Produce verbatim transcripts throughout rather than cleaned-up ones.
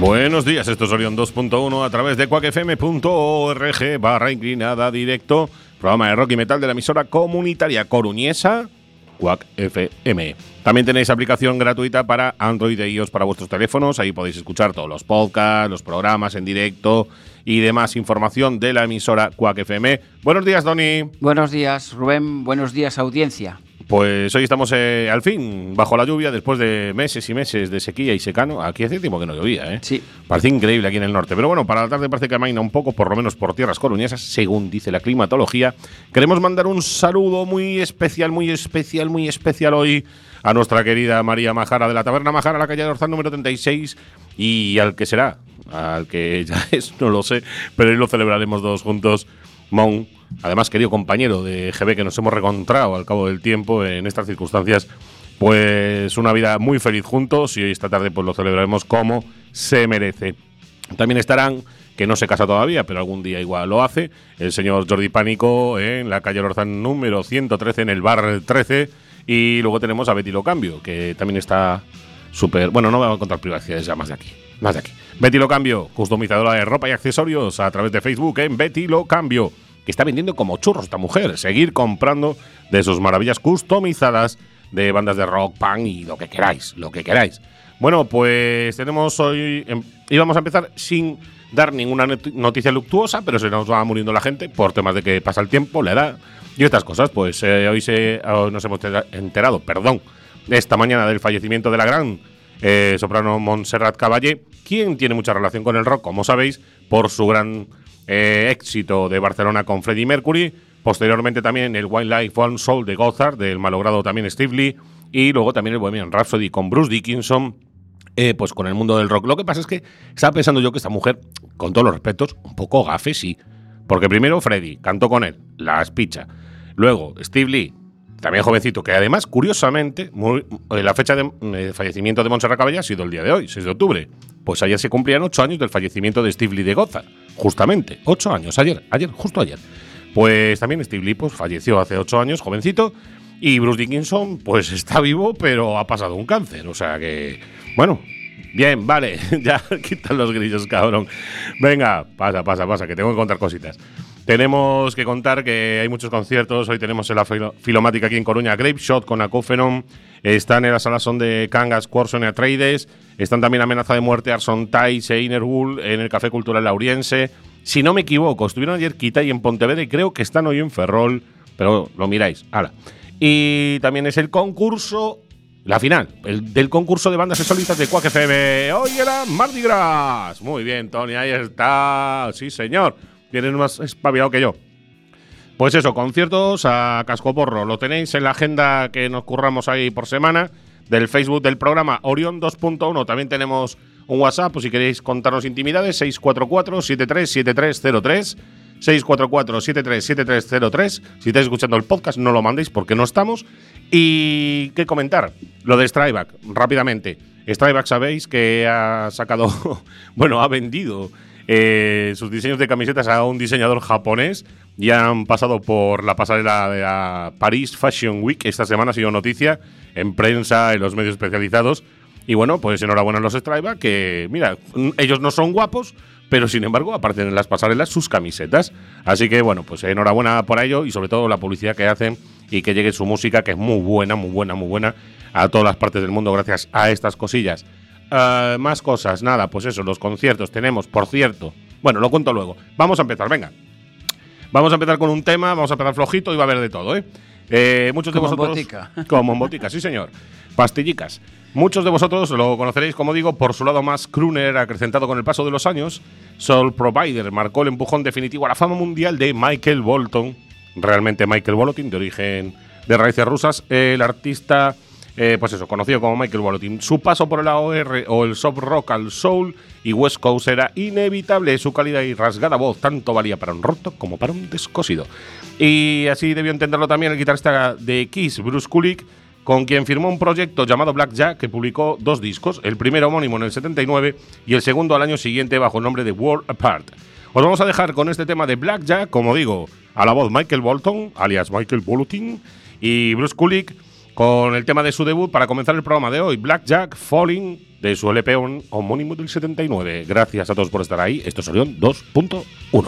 Buenos días, esto es Orión dos punto uno a través de cuac f m punto org barra inclinada directo, programa de rock y metal de la emisora comunitaria coruñesa cuac F M. También tenéis aplicación gratuita para Android e iOS para vuestros teléfonos, ahí podéis escuchar todos los podcasts, los programas en directo y demás información de la emisora cuac F M. Buenos días, Doni. Buenos días, Rubén. Buenos días, audiencia. Pues hoy estamos eh, al fin bajo la lluvia después de meses y meses de sequía y secano. Aquí hace tiempo que no llovía, ¿eh? Sí. Parece increíble aquí en el norte. Pero bueno, para la tarde parece que amaina un poco, por lo menos por tierras coruñesas, según dice la climatología. Queremos mandar un saludo muy especial, muy especial, muy especial hoy a nuestra querida María Majara de la Taberna Majara, la calle de Orzán número treinta y seis, y al que será, al que ya es, no lo sé, pero hoy lo celebraremos todos juntos, Mon. Además, querido compañero de G B, que nos hemos reencontrado al cabo del tiempo en estas circunstancias, pues una vida muy feliz juntos, y hoy esta tarde pues lo celebraremos como se merece. También estarán, que no se casa todavía, pero algún día igual lo hace, el señor Jordi Pánico en la calle Lorzán número ciento trece, en el bar trece, y luego tenemos a Betty Locambio, que también está súper... Bueno, no me voy a contar privacidades ya más de aquí, más de aquí. Betty Locambio, customizadora de ropa y accesorios a través de Facebook en Betty Locambio, que está vendiendo como churros esta mujer. Seguir comprando de sus maravillas customizadas de bandas de rock, punk y lo que queráis, lo que queráis. Bueno, pues tenemos hoy... Eh, íbamos a empezar sin dar ninguna noticia luctuosa, pero se nos va muriendo la gente por temas de que pasa el tiempo, la edad y estas cosas. Pues eh, hoy se, oh, nos hemos enterado, perdón, esta mañana del fallecimiento de la gran eh, soprano Montserrat Caballé, quien tiene mucha relación con el rock, como sabéis, por su gran... Eh, éxito de Barcelona con Freddie Mercury, posteriormente también el One Life One Soul de Gothard, del malogrado también Steve Lee, y luego también el Bohemian Rhapsody con Bruce Dickinson, eh, pues con el mundo del rock. Lo que pasa es que estaba pensando yo que esta mujer, con todos los respetos, un poco gafe, sí, porque primero Freddie cantó con él, la espicha, luego Steve Lee, también jovencito, que además, curiosamente, muy, la fecha de eh, fallecimiento de Montserrat Caballé ha sido el día de hoy, seis de octubre. Pues ayer se cumplían ocho años del fallecimiento de Steve Lee de Gothard. Justamente, ocho años, ayer, ayer, justo ayer. Pues también Steve Lee pues, falleció hace ocho años, jovencito, y Bruce Dickinson pues está vivo, pero ha pasado un cáncer. O sea que, bueno, bien, vale, ya quitan los grillos, cabrón. Venga, pasa, pasa, pasa, que tengo que contar cositas. Tenemos que contar que hay muchos conciertos. Hoy tenemos en la filo- Filomática aquí en Coruña, Grape Shot con Acófenon. Están en la sala son de Cangas, Cuorson y Atreides. Están también Amenaza de Muerte, Arson Tais e Innerwool en el Café Cultural Lauriense. Si no me equivoco, estuvieron ayer Quitay en Pontevedra y creo que están hoy en Ferrol, pero lo miráis. Hala. Y también es el concurso, la final, el del concurso de bandas solistas de cuac F M. Hoy era Mardi Gras. Muy bien, Tony, ahí está. Sí, señor. Tienes más espabilado que yo. Pues eso, conciertos a cascoporro. Lo tenéis en la agenda que nos curramos ahí por semana del Facebook del programa Orión dos punto uno. También tenemos un WhatsApp, pues si queréis contarnos intimidades, seis cuatro cuatro, siete tres siete tres cero tres. seis cuatro cuatro, siete tres siete tres cero tres. Si estáis escuchando el podcast, no lo mandéis porque no estamos. Y qué comentar, lo de Strikeback, rápidamente. Strikeback sabéis que ha sacado, bueno, ha vendido Eh, sus diseños de camisetas a un diseñador japonés y han pasado por la pasarela de la Paris Fashion Week. Esta semana ha sido noticia en prensa, en los medios especializados. Y bueno, pues enhorabuena a los Strikeback, que mira, ellos no son guapos, pero sin embargo aparecen en las pasarelas sus camisetas. Así que bueno, pues enhorabuena por ello y sobre todo la publicidad que hacen y que llegue su música, que es muy buena, muy buena, muy buena a todas las partes del mundo gracias a estas cosillas. Uh, más cosas, nada, pues eso, los conciertos tenemos, por cierto, bueno, lo cuento luego. Vamos a empezar, venga. Vamos a empezar con un tema, vamos a empezar flojito y va a haber de todo, ¿eh? eh muchos de como vosotros. en botica. Como en botica, sí, señor. Pastillicas. Muchos de vosotros lo conoceréis, como digo, por su lado más crooner, acrecentado con el paso de los años. Soul Provider marcó el empujón definitivo a la fama mundial de Michael Bolton. Realmente Michael Bolton, de origen de raíces rusas, el artista. Eh, pues eso, conocido como Michael Bolotin. Su paso por el A O R o el soft rock al soul y West Coast era inevitable. Su cálida y rasgada voz tanto valía para un roto como para un descosido. Y así debió entenderlo también el guitarrista de Kiss, Bruce Kulick, con quien firmó un proyecto llamado Black Jack, que publicó dos discos, el primero homónimo en el setenta y nueve y el segundo al año siguiente bajo el nombre de World Apart. Os vamos a dejar con este tema de Black Jack, como digo, a la voz Michael Bolton, alias Michael Bolotin, y Bruce Kulick. con el tema de su debut para comenzar el programa de hoy, Blackjack Falling, de su L P homónimo del setenta y nueve. Gracias a todos por estar ahí. Esto es Orión dos punto uno.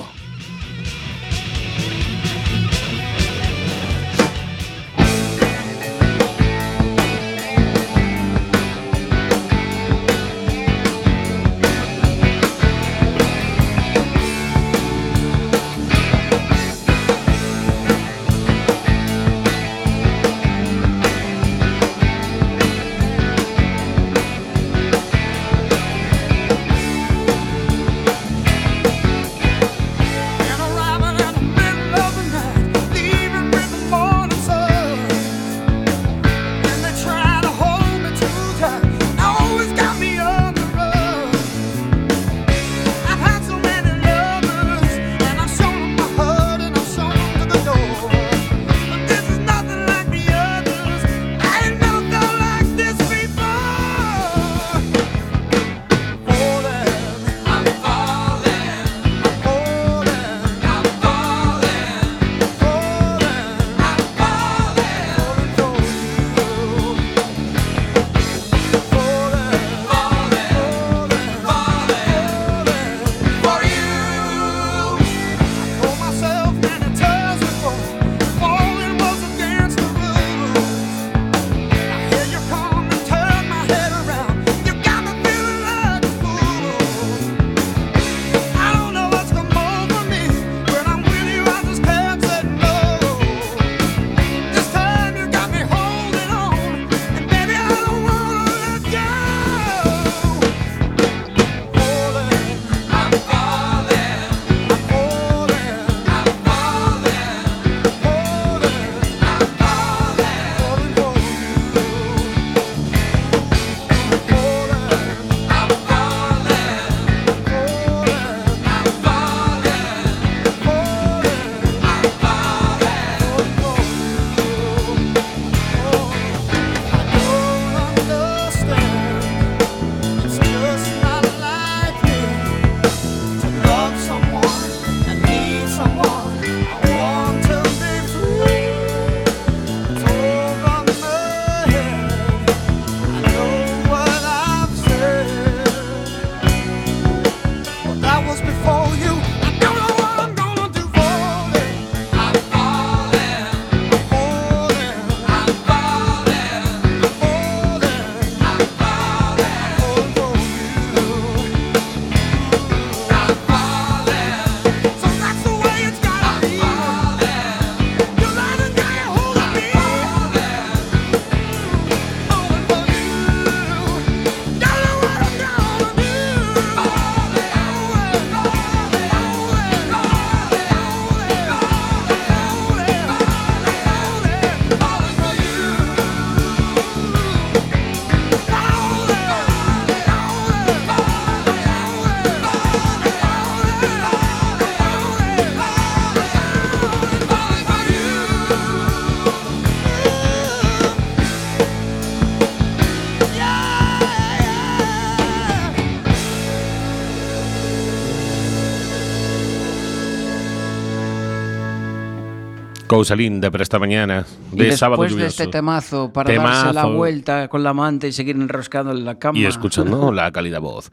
Cousalín de Presta Mañana, de y sábado después lluvioso. de este temazo para Temazo. darse la vuelta con la manta y seguir enroscando en la cama. Y escuchando la cálida voz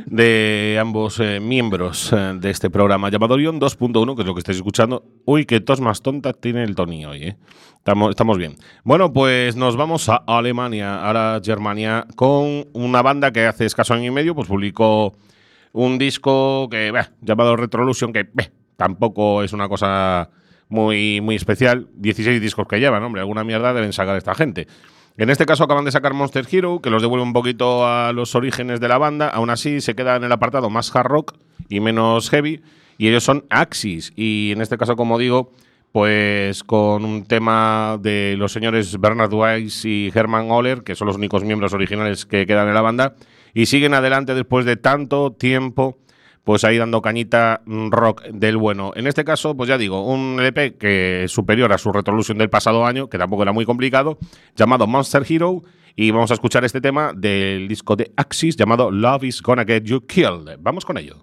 de ambos eh, miembros eh, de este programa llamado Orión dos punto uno, que es lo que estáis escuchando. Uy, qué tos más tonta tiene el Tony hoy, ¿eh? Estamos, estamos bien. Bueno, pues nos vamos a Alemania, a la Germania, con una banda que hace escaso año y medio pues publicó un disco que bah, llamado Retrolution, que bah, tampoco es una cosa muy, muy especial. dieciséis discos que llevan, hombre, alguna mierda deben sacar esta gente. En este caso acaban de sacar Monster Hero, que los devuelve un poquito a los orígenes de la banda. Aún así se queda en el apartado más hard rock y menos heavy, y ellos son Axis. Y en este caso, como digo, pues con un tema de los señores Bernard Weiss y Hermann Oller, que son los únicos miembros originales que quedan en la banda, y siguen adelante después de tanto tiempo, pues ahí dando cañita rock del bueno. En este caso, pues ya digo, un L P que es superior a su Retrolution del pasado año, que tampoco era muy complicado, llamado Monster Hero, y vamos a escuchar este tema del disco de Axis llamado Love Is Gonna Get You Killed. Vamos con ello.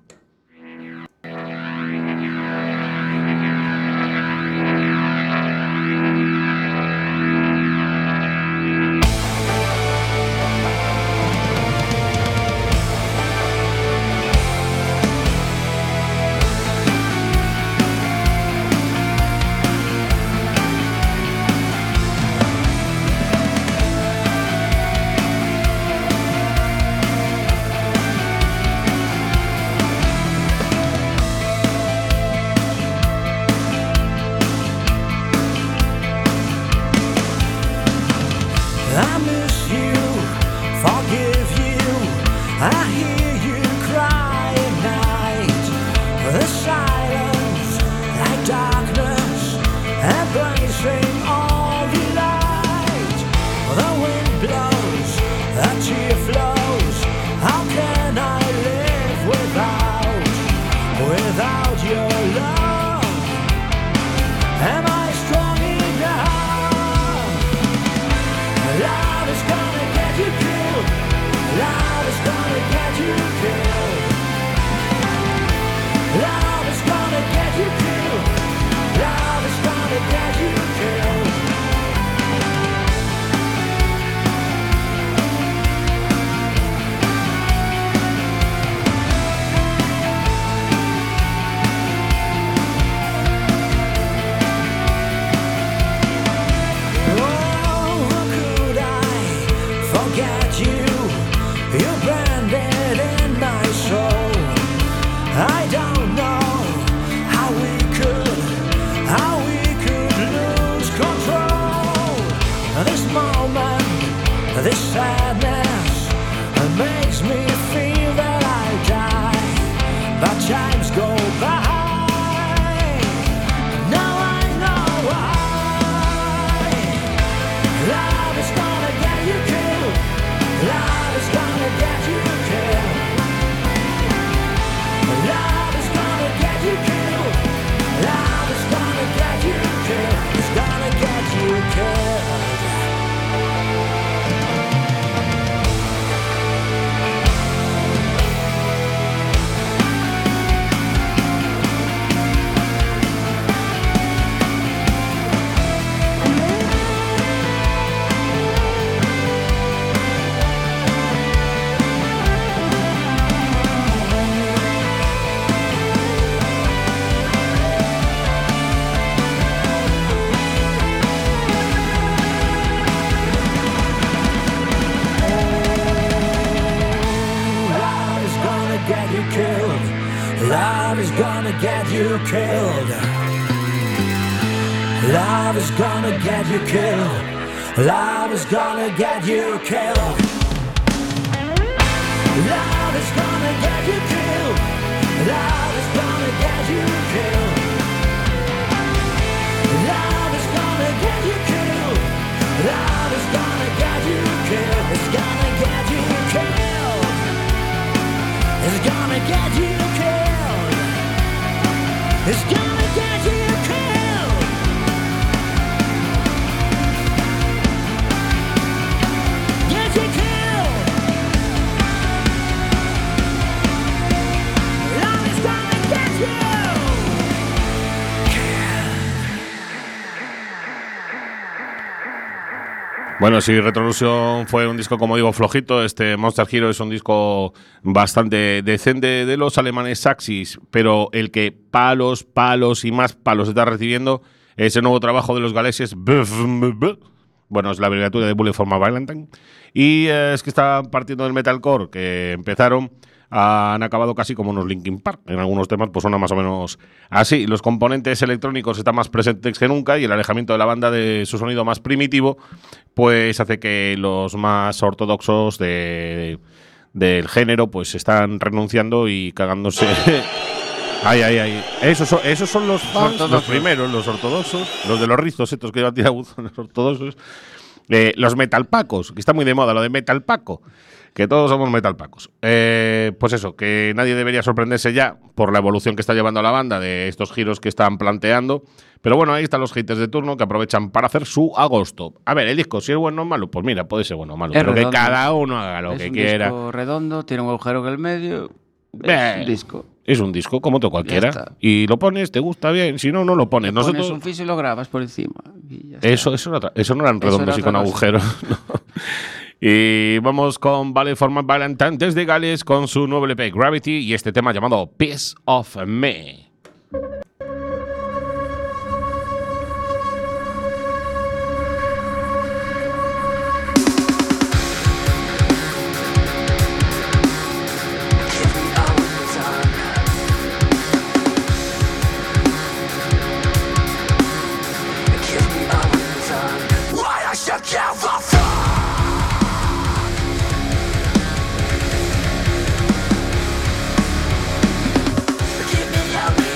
your love? Am I strong enough? Love is gonna get you killed. Love is gonna get you killed. Love is gonna get you killed. Love is gonna get you killed. I don't know how we could, how we could lose control. This moment, this sadness makes me feel that I die. But times go by, now I know why. Love is gonna get you killed. Love is gonna get you killed. Love is gonna get you killed. Love is gonna get you killed. It's gonna get you killed. Love is gonna get you killed. Love is gonna get you killed. Love is gonna get you killed. Love is gonna get you killed. Love is gonna get you killed. Love is gonna get you killed. Love is gonna get you killed. It's gonna get you killed. It's gonna get you killed. It's gonna get you killed. Get you killed. Love is gonna get you killed. Bueno, si Retrolution fue un disco, como digo, flojito, este Monster Hero es un disco bastante decente de los alemanes Saxis, pero el que palos, palos y más palos está recibiendo es el nuevo trabajo de los galeses. Bueno, es la abreviatura de Bullet for My Valentine. Y eh, es que está partiendo del metalcore que empezaron, han acabado casi como unos Linkin Park. En algunos temas pues suena más o menos así. Los componentes electrónicos están más presentes que nunca y el alejamiento de la banda de su sonido más primitivo pues hace que los más ortodoxos de, del género pues están renunciando y cagándose. Ay, ay, ay. Esos son, esos son los fans, los primeros, los ortodoxos, los de los rizos estos que llevan tirabuzos, los ortodoxos. Eh, los metalpacos, que está muy de moda lo de metalpaco, que todos somos metalpacos. Eh, pues eso, que nadie debería sorprenderse ya por la evolución que está llevando la banda de estos giros que están planteando. Pero bueno, ahí están los haters de turno que aprovechan para hacer su agosto. A ver, el disco, si es bueno o malo, pues mira, puede ser bueno o malo. Es pero redondo. que cada uno haga lo es que un quiera. disco redondo, tiene un agujero en el medio. Eh, Es un disco. Es un disco, como otro cualquiera. Ya está. Y lo pones, te gusta bien, si no, no lo pones. Le pones Nosotros, un fiso y lo grabas por encima. Y ya está. Eso, eso, era otra- eso no eran Eso redondos era y con otra cosa. agujeros. No. Y vamos con Ballet for My Valentine desde Gales con su nuevo L P Gravity y este tema llamado Piece of Me. Why I should give a fuck? Keep me out.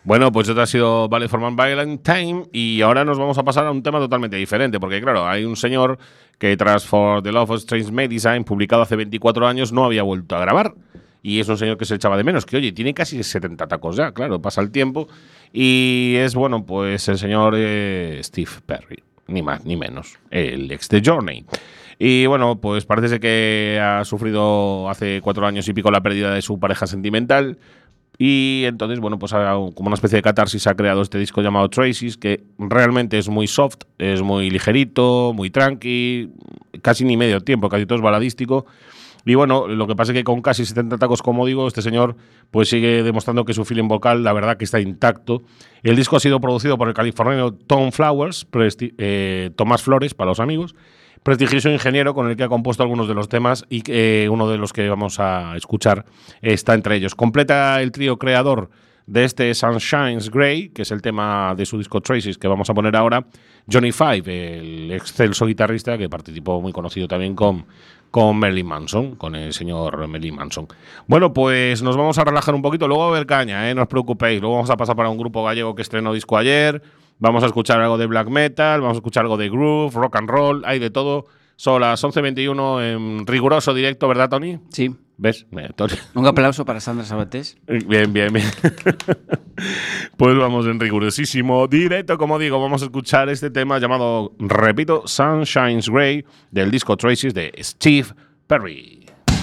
Bueno, pues esto ha sido Ballet for Man Valentine y ahora nos vamos a pasar a un tema totalmente diferente, porque claro, hay un señor que tras For the Love of Strange Medicine, publicado hace veinticuatro años, no había vuelto a grabar. Y es un señor que se echaba de menos, que oye, tiene casi setenta tacos ya, claro, pasa el tiempo. Y es, bueno, pues el señor eh, Steve Perry, ni más ni menos, el ex de Journey. Y bueno, pues parece que ha sufrido hace cuatro años y pico la pérdida de su pareja sentimental. Y entonces, bueno, pues ha, como una especie de catarsis ha creado este disco llamado Traces, que realmente es muy soft, es muy ligerito, muy tranqui, casi ni medio tiempo, casi todo es baladístico. Y bueno, lo que pasa es que con casi setenta tacos, como digo, este señor pues sigue demostrando que su feeling vocal, la verdad, que está intacto. El disco ha sido producido por el californiano Tom Flowers, presti- eh, Tomás Flores, para los amigos, prestigioso ingeniero con el que ha compuesto algunos de los temas y eh, uno de los que vamos a escuchar está entre ellos. Completa el trío creador de este Sunshine's Grey, que es el tema de su disco Traces que vamos a poner ahora, Johnny Five, el excelso guitarrista que participó, muy conocido también con, con Marilyn Manson, con el señor Marilyn Manson. Bueno, pues nos vamos a relajar un poquito, luego va a haber caña, ¿eh? No os preocupéis, luego vamos a pasar para un grupo gallego que estrenó disco ayer, vamos a escuchar algo de black metal, vamos a escuchar algo de groove, rock and roll, hay de todo. Son las once veintiuno en riguroso directo, ¿verdad, Tony? Sí. ¿Ves? Eh, Tony. Un aplauso para Sandra Sabatés. Bien, bien, bien. Pues vamos en rigurosísimo directo, como digo, vamos a escuchar este tema llamado, repito, Sunshine's Grey, del disco Traces de Steve Perry.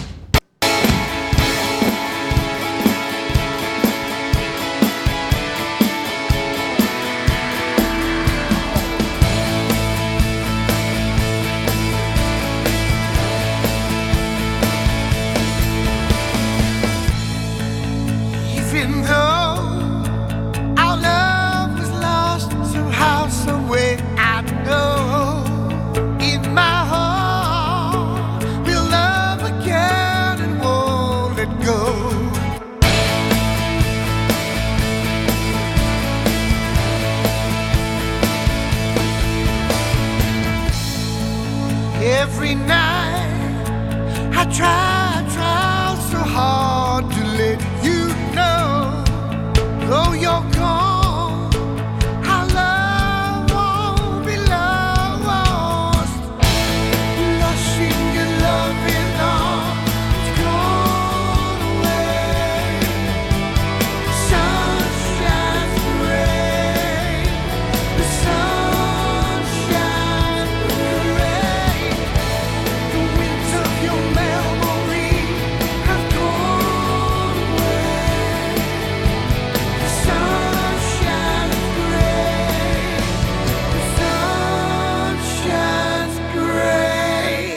Even though our love was lost somehow, somewhere, I know in my heart we'll love again and won't let go. Every night I try, try so hard to let you know, though you're gone, our love won't be lost. Lost in your loving arms, it's gone away. Sun shines gray, the sun shines gray. The winds of your memory have gone away. The sun shines gray, the sun shines gray.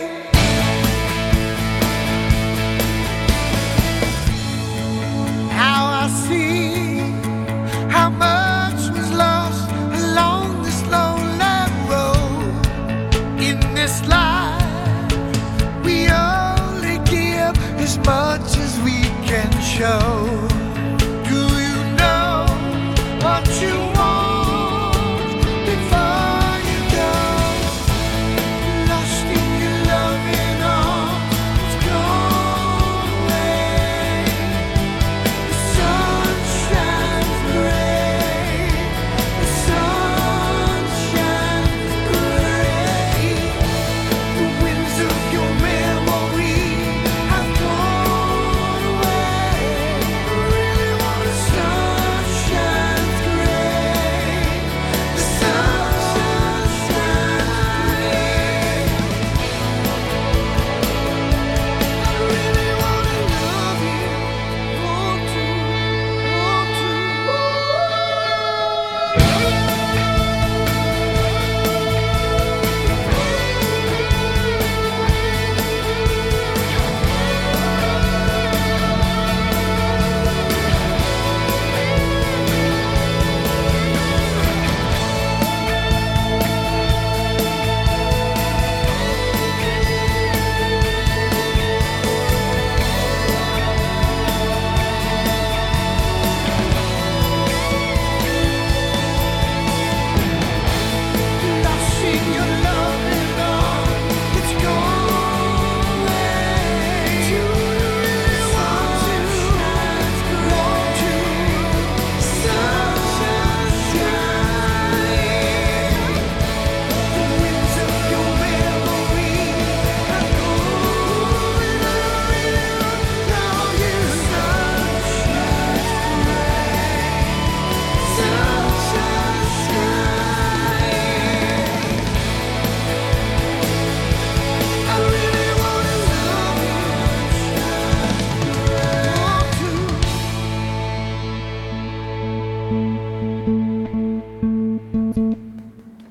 Now I see how much was lost along this lonely road. In this life, we only give as much as we can show. Do you know what you want before you go? Lost in your loving arms, it's gone away. The sun shines gray, the sun shines gray. The winds of your memory have gone away.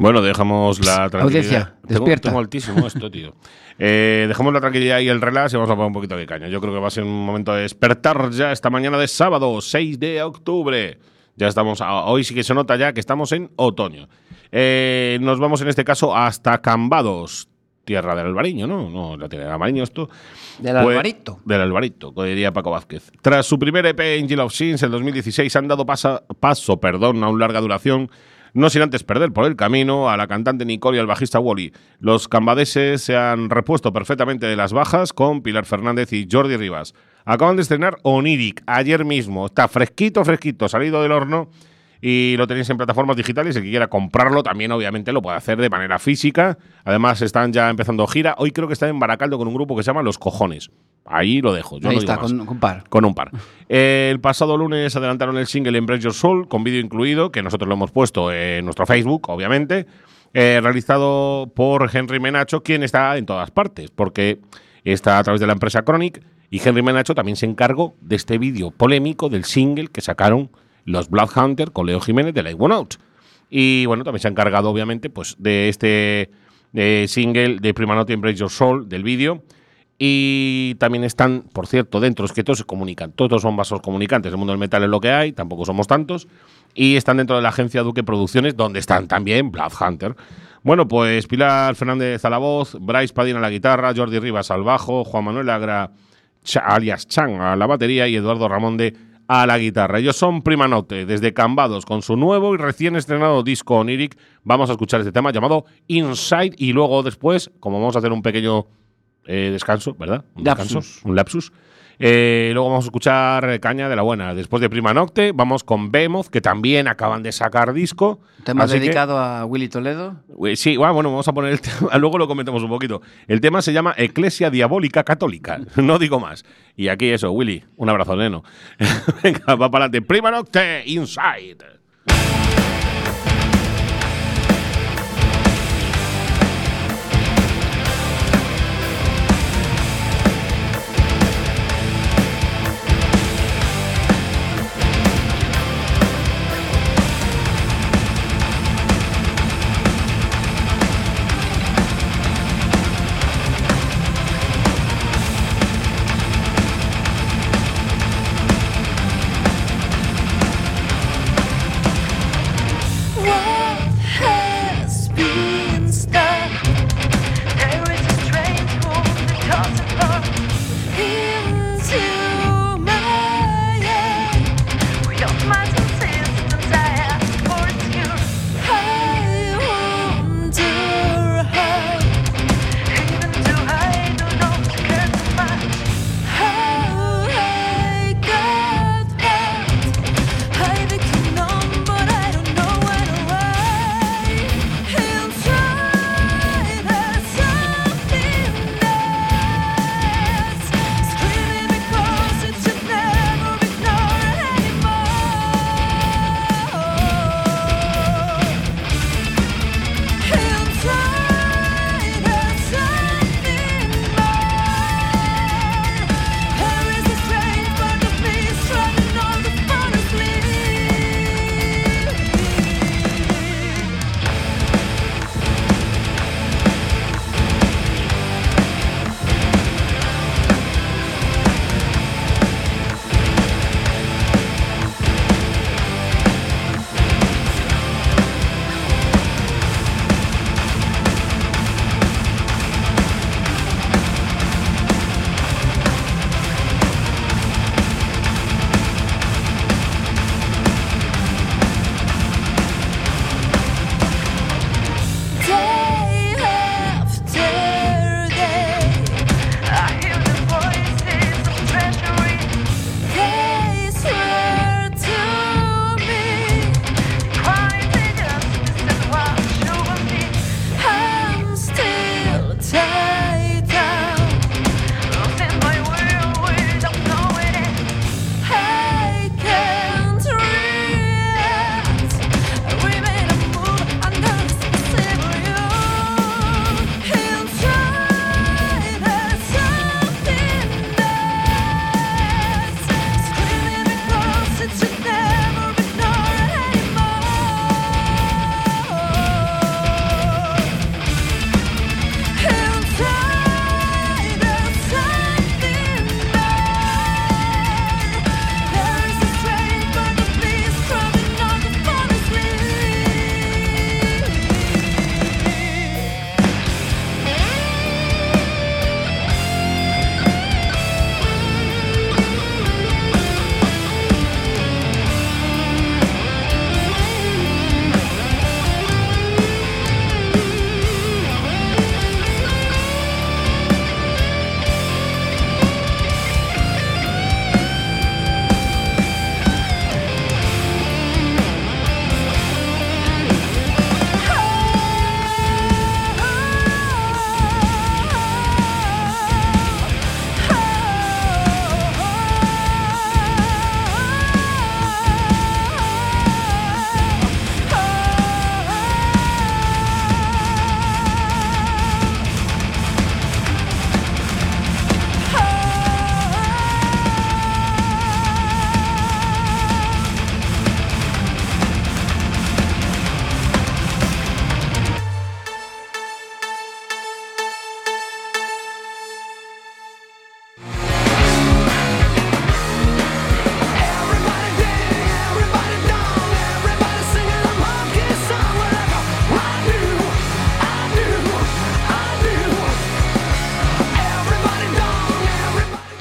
Bueno, dejamos la tranquilidad. Audiencia, Tengo- despierta. Tengo altísimo esto, tío. Eh, dejamos la tranquilidad y el relax y vamos a poner un poquito de caña. Yo creo que va a ser un momento de despertar ya esta mañana de sábado, seis de octubre. Ya estamos, a- hoy sí que se nota ya que estamos en otoño. Eh, nos vamos en este caso hasta Cambados, tierra del Albariño, ¿no? No, la tierra del Albariño esto. Del Pues- Alvarito. Del Alvarito, como diría Paco Vázquez. Tras su primer E P Angel of Sins en dos mil dieciséis han dado pasa- paso perdón, a una larga duración, no sin antes perder por el camino a la cantante Nicole y al bajista Wally. Los cambadeses se han repuesto perfectamente de las bajas con Pilar Fernández y Jordi Rivas. Acaban de estrenar Oniric ayer mismo. Está fresquito, fresquito, salido del horno. Y lo tenéis en plataformas digitales. El que quiera comprarlo también, obviamente, lo puede hacer de manera física. Además, están ya empezando gira. Hoy creo que están en Baracaldo con un grupo que se llama Los Cojones. Ahí lo dejo. Yo Ahí no digo está, más. con, con par. Con un par. Eh, el pasado lunes adelantaron el single Embrace Your Soul, con vídeo incluido, que nosotros lo hemos puesto en nuestro Facebook, obviamente, eh, realizado por Henry Menacho, quien está en todas partes, porque está a través de la empresa Chronic, y Henry Menacho también se encargó de este vídeo polémico del single que sacaron los Bloodhunter con Leo Jiménez de Light One Out. Y bueno, también se ha encargado, obviamente, pues de este eh, single de Prima Nota Embrace Your Soul, del vídeo. Y también están, por cierto, dentro, es que todos se comunican, todos son vasos comunicantes, el mundo del metal es lo que hay, tampoco somos tantos, y están dentro de la agencia Duque Producciones, donde están también Bloodhunter. Bueno, pues Pilar Fernández a la voz, Bryce Padín a la guitarra, Jordi Rivas al bajo, Juan Manuel Agra, Cha- alias Chan, a la batería y Eduardo Ramonde a la guitarra. Ellos son Prima Note, desde Cambados, con su nuevo y recién estrenado disco Oniric. Vamos a escuchar este tema llamado Inside y luego después, como vamos a hacer un pequeño eh, descanso, ¿verdad? Un Lapsus. descanso, un lapsus. Eh, luego vamos a escuchar eh, Caña de la Buena. Después de Prima Nocte, vamos con Behemoth, que también acaban de sacar disco. Tema Así que- dedicado a Willy Toledo. Uy, sí, ah, bueno, vamos a poner el tema, luego lo comentamos un poquito. El tema se llama Eclesia Diabólica Católica, no digo más. Y aquí eso, Willy, un abrazo, neno. Venga, va para adelante. Prima Nocte, Inside. Inside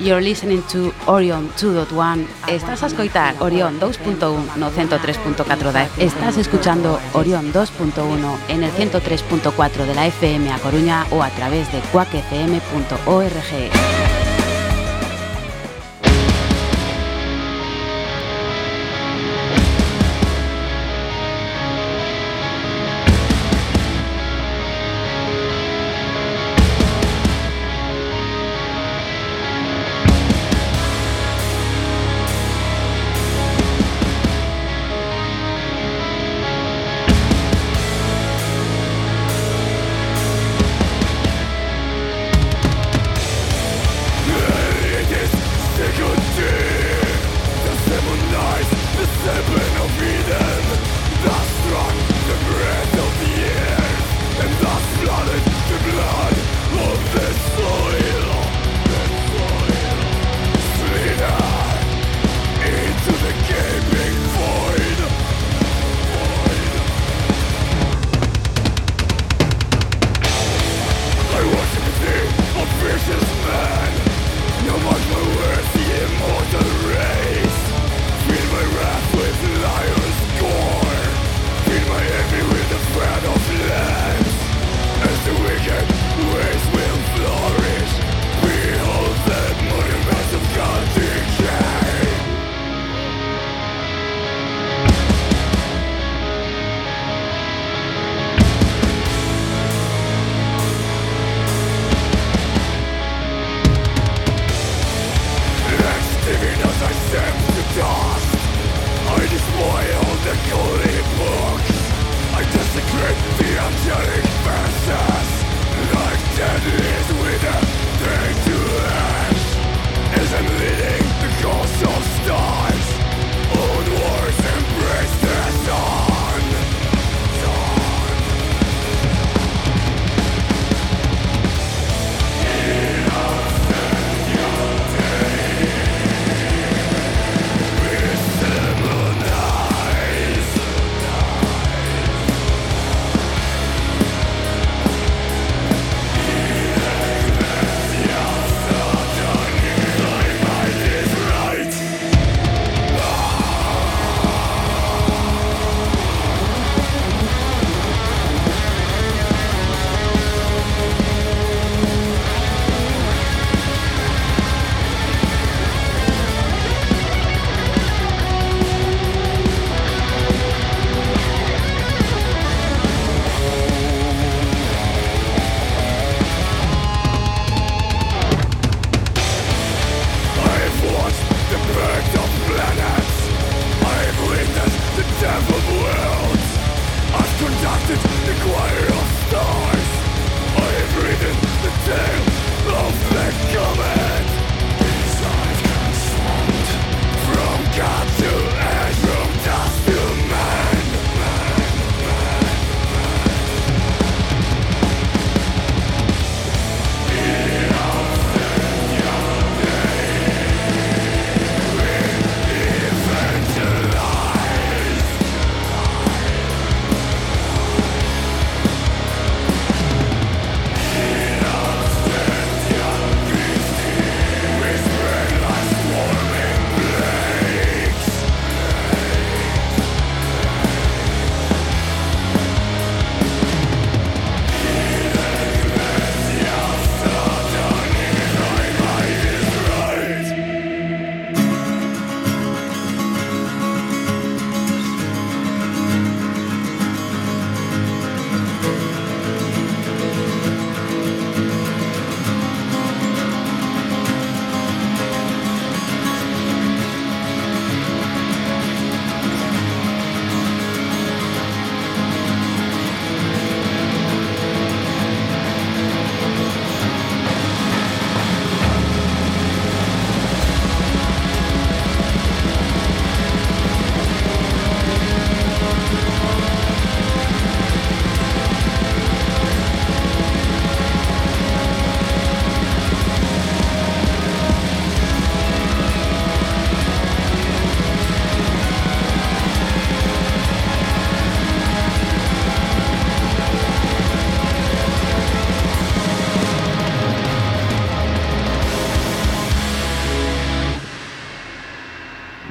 You're listening to Orion dos punto uno. Estás a escoitar Orion dos punto uno no ciento tres punto catro da F M. Estás escuchando Orion dos punto uno en el ciento tres punto cuatro de la F M a Coruña o a través de cuac f m punto org.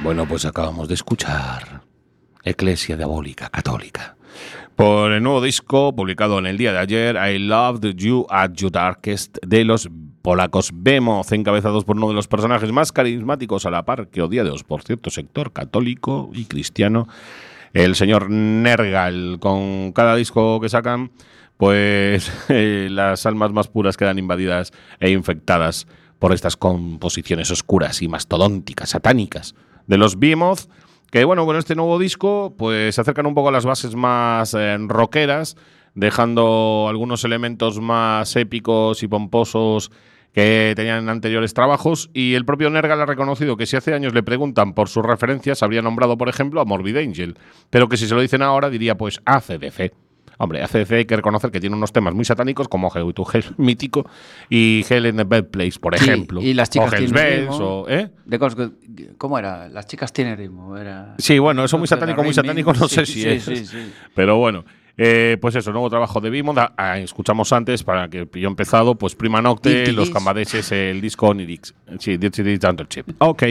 Bueno, pues acabamos de escuchar Eclesia Diabólica Católica. Por el nuevo disco publicado en el día de ayer, I Loved You at Your Darkest, de los polacos Behemoth, encabezados por uno de los personajes más carismáticos a la par que odiados por cierto sector católico y cristiano, el señor Nergal. Con cada disco que sacan, pues eh, las almas más puras quedan invadidas e infectadas por estas composiciones oscuras y mastodónticas, satánicas de los Behemoth, que bueno, con este nuevo disco pues se acercan un poco a las bases más eh, rockeras, dejando algunos elementos más épicos y pomposos que tenían en anteriores trabajos, y el propio Nergal ha reconocido que si hace años le preguntan por sus referencias, habría nombrado por ejemplo a Morbid Angel, pero que si se lo dicen ahora diría pues A C D C. Hombre, A C D C hay que reconocer que tiene unos temas muy satánicos como Hell to Hell mítico y Hell in the Bad Place, por Sí, ejemplo. y las chicas o Hell's tienen Bells, ritmo. o, ¿eh? De cosas que- ¿Cómo era? Las chicas tienen ritmo. Era... Sí, bueno, eso muy Entonces, satánico, la muy Rain satánico, Man, no sí, sé si sí, es. sí, sí. Pero bueno, eh, pues eso, nuevo trabajo de Behemoth. Ah, ah, escuchamos antes, para que yo he empezado, pues Prima Nocte, Dirty los Deeds. cambadeses, el disco Onirix. Sí, Dirty Deeds Under Chip. Ok,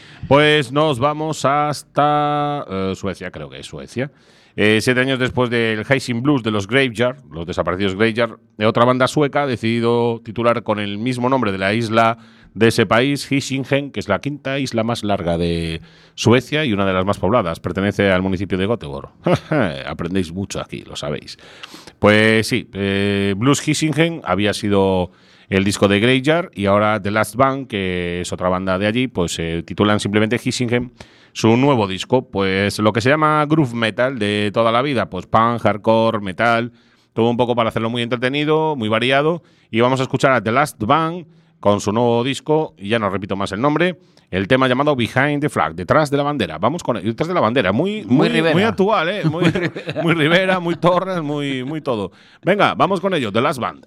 pues nos vamos hasta eh, Suecia, creo que es Suecia. Eh, siete años después del Hissing Blues de los Graveyard, los desaparecidos Graveyard, eh, otra banda sueca ha decidido titular con el mismo nombre de la isla de ese país, Hisingen, que es la quinta isla más larga de Suecia y una de las más pobladas. Pertenece al municipio de Göteborg. Aprendéis mucho aquí, lo sabéis. Pues sí, eh, Blues Hisingen había sido el disco de Graveyard, y ahora The Last Band, que es otra banda de allí, pues eh, titulan simplemente Hisingen su nuevo disco, pues lo que se llama groove metal de toda la vida, pues punk, hardcore, metal, todo un poco para hacerlo muy entretenido, muy variado. Y vamos a escuchar a The Last Band con su nuevo disco, y ya no repito más el nombre, el tema llamado Behind the Flag, detrás de la bandera. Vamos con él, detrás de la bandera, muy, muy, Muy Rivera. muy actual, ¿eh? Muy, muy Rivera, muy Torres, muy, muy todo. Venga, vamos con ello, The Last Band.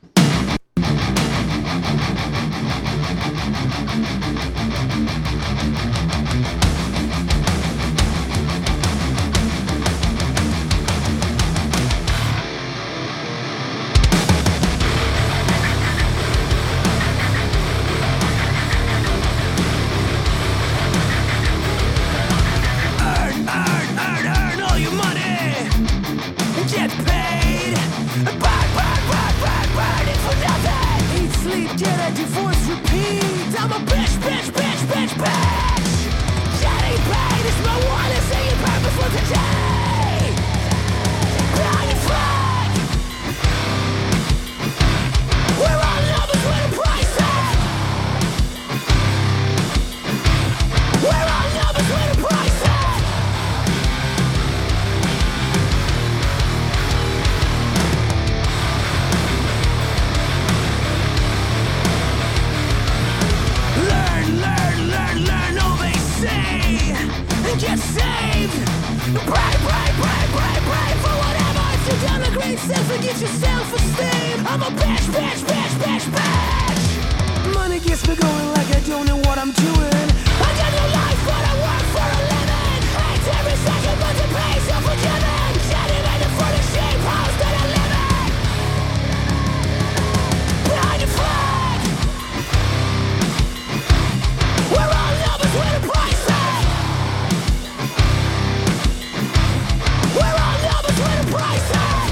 Earn, earn, earn, earn all your money. Get paid. Burn, burn, burn, burn, burn it for nothing. Eat, sleep, get a divorce, repeat. I'm a bitch, bitch, bitch, bitch, bitch. Getting paid is my one and singing purpose for today. Behind the flag. We're all numbers with a price tag. We're all numbers with a price tag. Learn, learn, learn, learn all they say and get saved. Pray, pray, pray, pray, pray for whatever. If you done a great sense, forget your self-esteem. I'm a bitch, bitch, bitch, bitch, bitch. Money gets me going like I don't know what I'm doing. I got no life, but I work for a living. Hate every second, but the pay's unforgiving. Standing in the front of shape house that I live in. Behind the flag. We're all numbers with a price tag. We're all numbers with a price tag.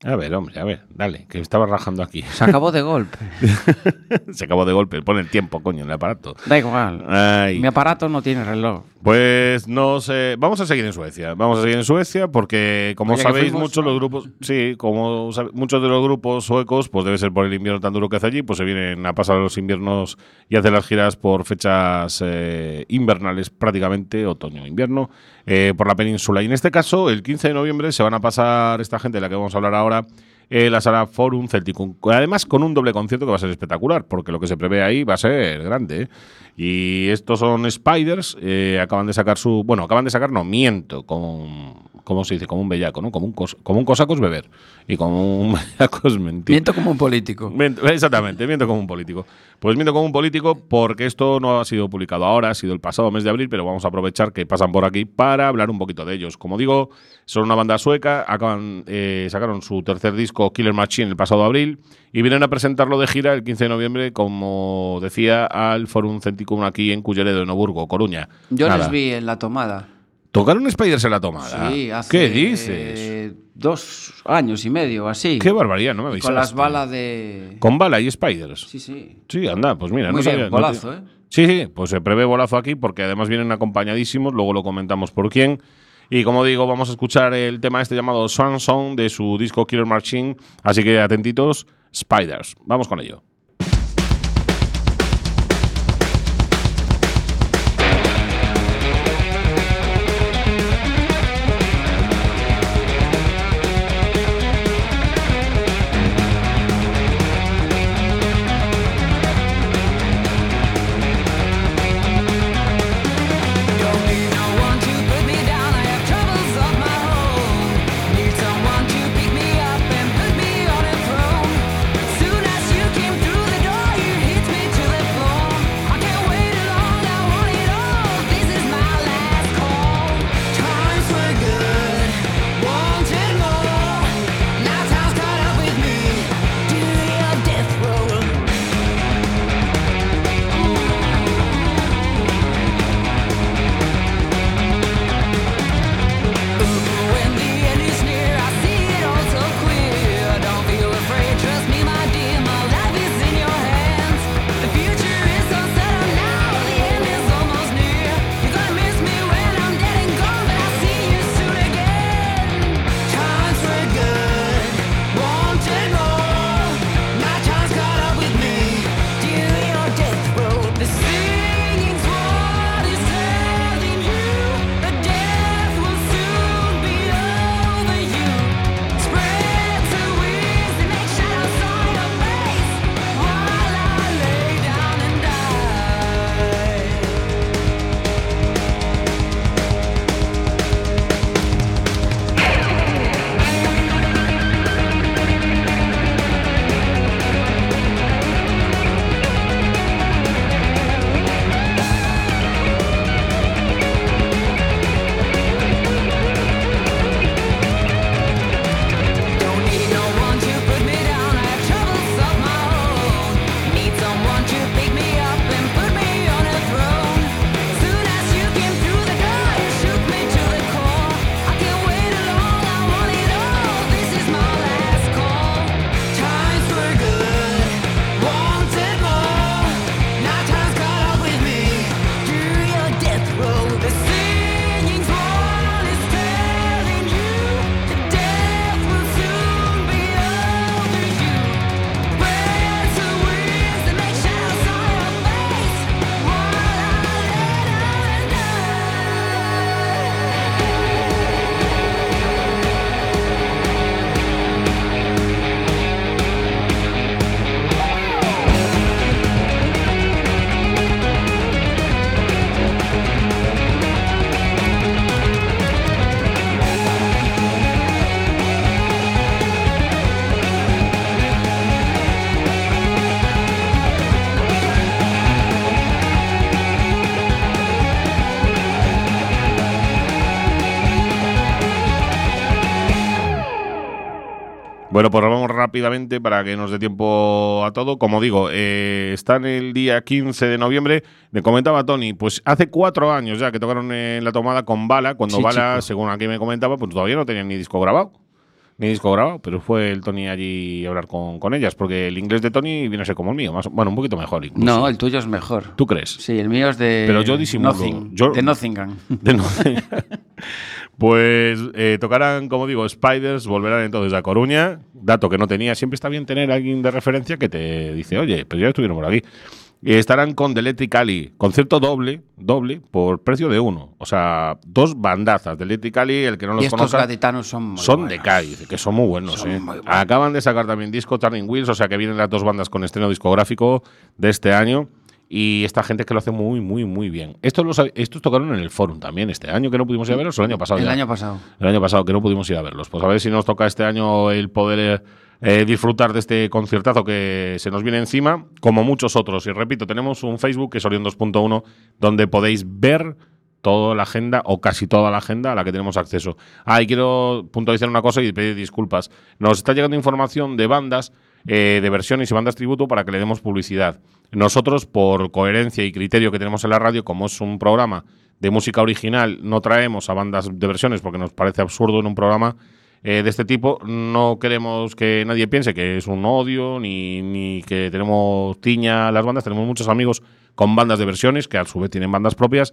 A ver, hombre, a ver, dale, que estaba rajando aquí. Se acabó de golpe. Se acabó de golpe. Pon el tiempo, coño, en el aparato. Da igual. Ay. Mi aparato no tiene reloj. Pues no sé, vamos a seguir en Suecia. Vamos a seguir en Suecia porque, como Oye, que sabéis, fuimos, muchos ¿no? los grupos, sí, como sabe- muchos de los grupos suecos, pues debe ser por el invierno tan duro que hace allí, pues se vienen a pasar los inviernos y hacen las giras por fechas eh, invernales, prácticamente otoño-invierno, eh, por la península. Y en este caso, el quince de noviembre se van a pasar esta gente de la que vamos a hablar ahora. Eh, la sala Forum Celticum, además con un doble concierto que va a ser espectacular, porque lo que se prevé ahí va a ser grande, ¿eh? Y estos son Spiders, eh, acaban de sacar su, bueno, acaban de sacar, no, miento, con, ¿cómo se dice? Como un bellaco, ¿no? Como un, cos, como un cosaco es beber, y como un bellaco es mentir. Miento como un político. Miento- exactamente, miento como un político. Pues miento como un político porque esto no ha sido publicado ahora, ha sido el pasado mes de abril, pero vamos a aprovechar que pasan por aquí para hablar un poquito de ellos. Como digo, son una banda sueca, acaban, eh, sacaron su tercer disco Killer Machine el pasado abril y vienen a presentarlo de gira el quince de noviembre, como decía, al Forum Celticum aquí en Culleredo, en Oburgo, Coruña. Yo Nada. les vi en la tomada. ¿Tocaron Spiders en la tomada? Sí, hace ¿Qué dices? dos años y medio, así. Qué barbaridad, no me Y avisaste. con las balas de... Con bala y Spiders. Sí, sí. Sí, anda, pues mira. Muy no bien, sabía, no bolazo, te- ¿eh? Sí, sí, pues se prevé bolazo aquí porque además vienen acompañadísimos, luego lo comentamos por quién. Y como digo, vamos a escuchar el tema este llamado Swan Song de su disco Killer Machine, así que atentitos, Spiders. Vamos con ello. Don't need no one to put me down. I have troubles of my own. Need someone to pick me up and put me on a throne. Soon as you came through the door, you hit me to the floor. I can't wait along. I want it all. This is my last call. Times were good, wanted more. Now time's caught up with me. Do your death roll. When the end is near, I see it all so clear. Don't feel afraid, trust me, my dear. My life is in your hands. The future is unsettled now. The end is almost near. You're gonna miss me when I'm dead and gone, but I'll see you soon again. Times were good, wanted more. My time's caught up with me. Do your death roll. The singing's what is telling you. The death will soon be over you. Spread the wings and make shadows on your face while I lay down and die. Don't need no one to put me down. I have troubles of my own. Need someone to pick me up and put me on a throne. Soon as you came through the door, you shook me to the core. I can't wait along. I want it all. This is my last call. Times were good, wanted more. Now time's caught up with me. Do your death roll. The singing's what is telling you. The death will soon be over you. Spread the wings and make shadows on your face while I lay down and Bueno, pues vamos rápidamente para que nos dé tiempo a todo. Como digo, eh, están el día quince de noviembre. Me comentaba Tony, pues hace cuatro años ya que tocaron en la tomada con Bala, cuando Sí, Bala, chico. según aquí me comentaba, pues todavía no tenían ni disco grabado. ni disco grabado, pero fue el Tony allí a hablar con, con ellas, porque el inglés de Tony viene a ser como el mío, más, bueno, un poquito mejor incluso. No, el tuyo es mejor. ¿Tú crees? Sí, el mío es de. Pero yo disimulo. Nothing, Yo- de Nottingham. De no- Pues eh, tocarán, como digo, Spiders, volverán entonces a Coruña, dato que no tenía. Siempre está bien tener a alguien de referencia que te dice, oye, pero ya estuvieron por aquí. Y estarán con The Electric Alley, concierto doble, doble, por precio de uno. O sea, dos bandazas. The Electric Alley, el que no los Y estos conozca, gaditanos son muy son buenos. de Cádiz, que son muy buenos. Son eh. muy buenos. Acaban de sacar también disco Turning Wheels, o sea que vienen las dos bandas con estreno discográfico de este año. Y esta gente que lo hace muy, muy, muy bien. Estos, los, estos tocaron en el Forum también este año, que no pudimos ir a verlos, o el año pasado. El ya? año pasado. El año pasado, que no pudimos ir a verlos. Pues a ver si nos toca este año el poder eh, disfrutar de este conciertazo que se nos viene encima, como muchos otros. Y repito, tenemos un Facebook, que es Orión dos punto uno, donde podéis ver toda la agenda, o casi toda la agenda a la que tenemos acceso. Ah, y quiero puntualizar una cosa y pedir disculpas. Nos está llegando información de bandas, eh, de versiones y bandas tributo para que le demos publicidad. Nosotros, por coherencia y criterio que tenemos en la radio, como es un programa de música original, no traemos a bandas de versiones porque nos parece absurdo en un programa eh, de este tipo. No queremos que nadie piense que es un odio ni, ni que tenemos tiña a las bandas. Tenemos muchos amigos con bandas de versiones que a su vez tienen bandas propias,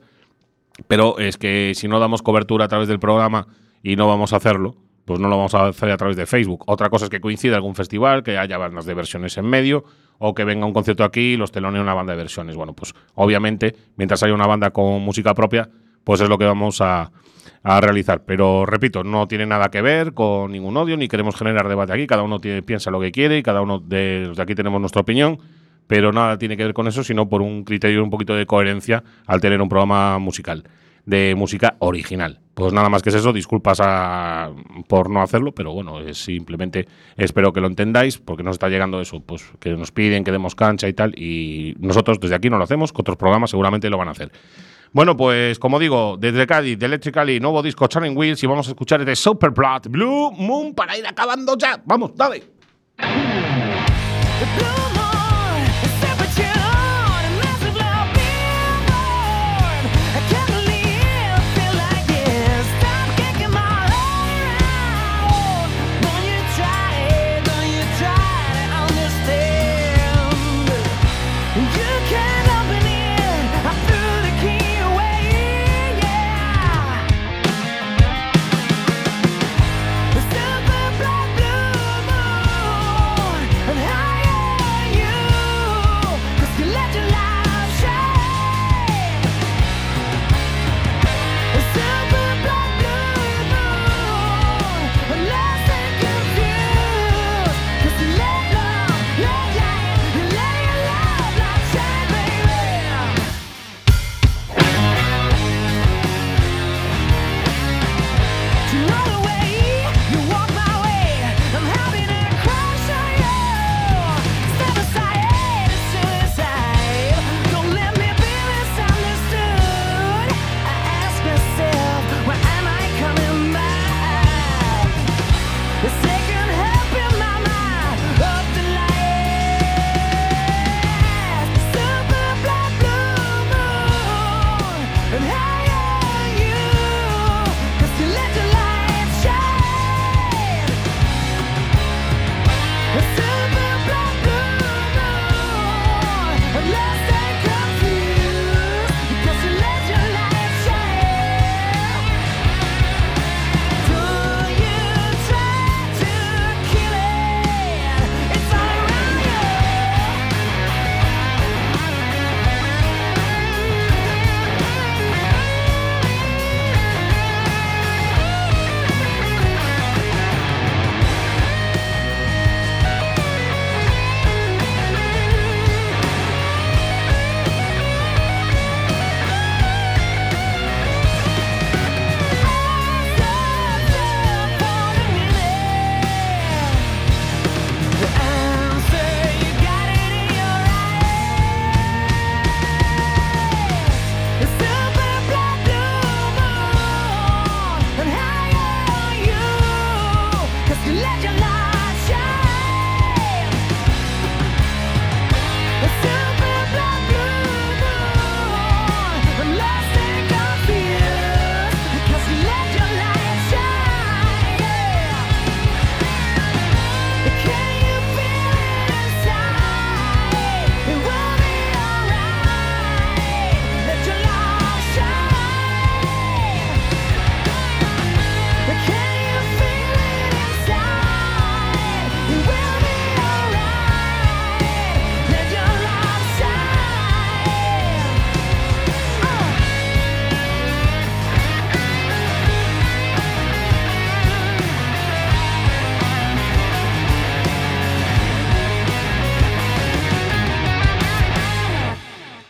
pero es que si no damos cobertura a través del programa y no vamos a hacerlo, pues no lo vamos a hacer a través de Facebook. Otra cosa es que coincida algún festival, que haya bandas de versiones en medio, o que venga un concierto aquí y los telonee una banda de versiones. Bueno, pues obviamente, mientras haya una banda con música propia, pues es lo que vamos a, a realizar. Pero repito, no tiene nada que ver con ningún odio, ni queremos generar debate aquí. Cada uno tiene, piensa lo que quiere y cada uno de los de aquí tenemos nuestra opinión, pero nada tiene que ver con eso, sino por un criterio, un poquito de coherencia al tener un programa musical, de música original. Pues nada más que es eso, disculpas a, por no hacerlo, pero bueno, es simplemente espero que lo entendáis, porque nos está llegando eso, pues que nos piden que demos cancha y tal, y nosotros desde aquí no lo hacemos, que otros programas seguramente lo van a hacer. Bueno, pues como digo, desde Cádiz, de Electric Alley, nuevo disco Turning Wheels, y vamos a escuchar este Superblood Blue Moon para ir acabando ya. Vamos, dale. Super blood blue moon, and higher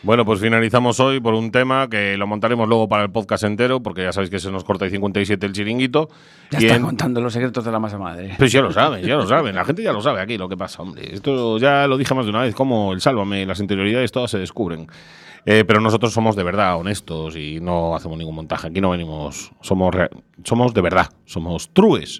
Bueno, pues finalizamos hoy por un tema que lo montaremos luego para el podcast entero, porque ya sabéis que se nos corta y cincuenta y siete el chiringuito. Ya y está en... contando los secretos de la masa madre. Pues ya lo saben, ya lo saben. La gente ya lo sabe aquí lo que pasa, hombre. Esto ya lo dije más de una vez, como el Sálvame, las interioridades todas se descubren. Eh, pero nosotros somos de verdad honestos y no hacemos ningún montaje. Aquí no venimos, somos, rea- somos de verdad, somos trues.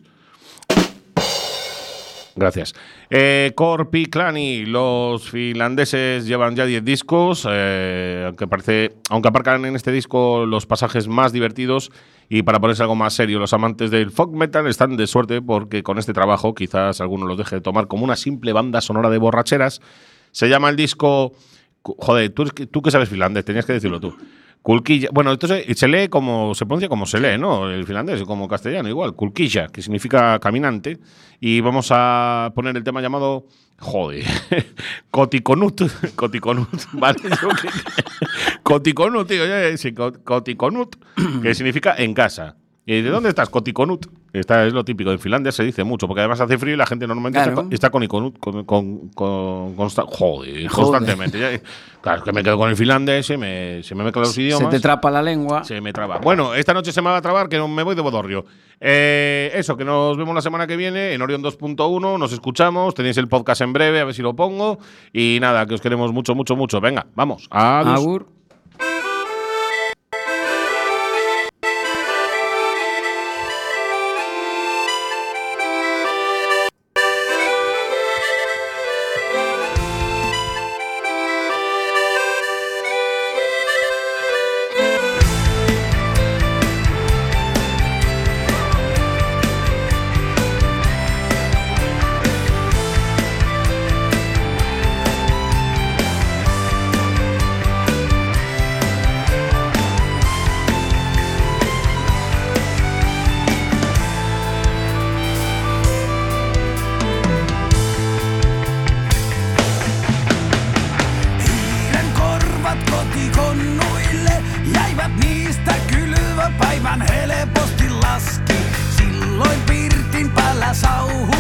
Gracias. Eh, Corpi Clani, los finlandeses llevan ya diez discos, eh, aunque, parece, aunque aparcan en este disco los pasajes más divertidos y para ponerse algo más serio, los amantes del folk metal están de suerte porque con este trabajo quizás alguno los deje de tomar como una simple banda sonora de borracheras. Se llama el disco... Joder, tú, tú que sabes finlandés, tenías que decirlo tú. Kulkija. Bueno, esto se, se lee como, se pronuncia como se lee, ¿no? El finlandés, como castellano, igual. Kulkija, que significa caminante. Y vamos a poner el tema llamado, joder, Kotikonut. Kotikonut, ¿vale? Kotikonut, tío, ya, sí, Kotikonut, que significa en casa. ¿Y de dónde estás, Kotikonut? Esta es lo típico. En Finlandia se dice mucho, porque además hace frío y la gente normalmente Claro. está, está con Ikonut, con, con, con, consta- joder, Joder. constantemente. Ya- claro, es que me quedo con el finlandés, se me, se me mezclan los Se idiomas. te trapa la lengua. Se me traba. Bueno, esta noche se me va a trabar, que no me voy de bodorrio. Eh, eso, que nos vemos la semana que viene en Orión dos punto uno. Nos escuchamos. Tenéis el podcast en breve, a ver si lo pongo. Y nada, que os queremos mucho, mucho, mucho. Venga, vamos. Adiós. Agur. Hiiren korvat kotikonnuille jäivät niistä kylvöpäivän helposti laski. Silloin pirtin päällä sauhu